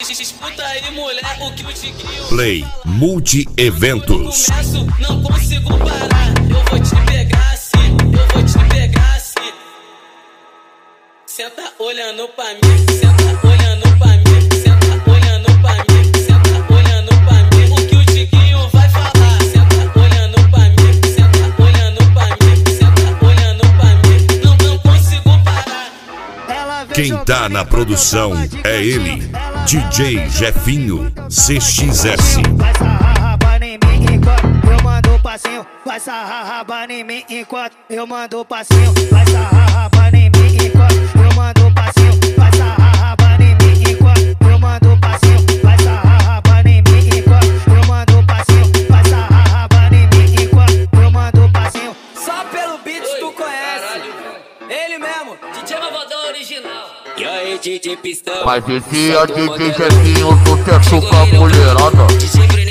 Escuta aí, mulher, o que o Tiquinho Play Multi-Eventos. Não consigo parar, eu vou te pegar assim, eu vou te pegar assim. Senta olhando pra mim, senta olhando pra mim, senta olhando pra mim, senta olhando pra mim. O que o Tiquinho vai falar? Senta olhando pra mim, senta olhando pra mim, senta olhando pra mim. Não consigo parar. Quem tá na produção é ele, DJ Jefinho CXS. Vai sarrar em mim enquanto eu mando passinho. Vai sarrar em mim enquanto eu mando passinho. Vai sarrar em mim enquanto eu mando passinho. Vai sarrar em mim enquanto eu mando passinho. Vai sarrar em mim enquanto eu mando passinho. Vai sarrar em mim enquanto eu mando passinho. Só pelo beat tu conhece. Ele mesmo, DJ Malvadão original. E aí, DJ Pistão. Mas esse é DJ Jefinho, sucesso com a mulherada.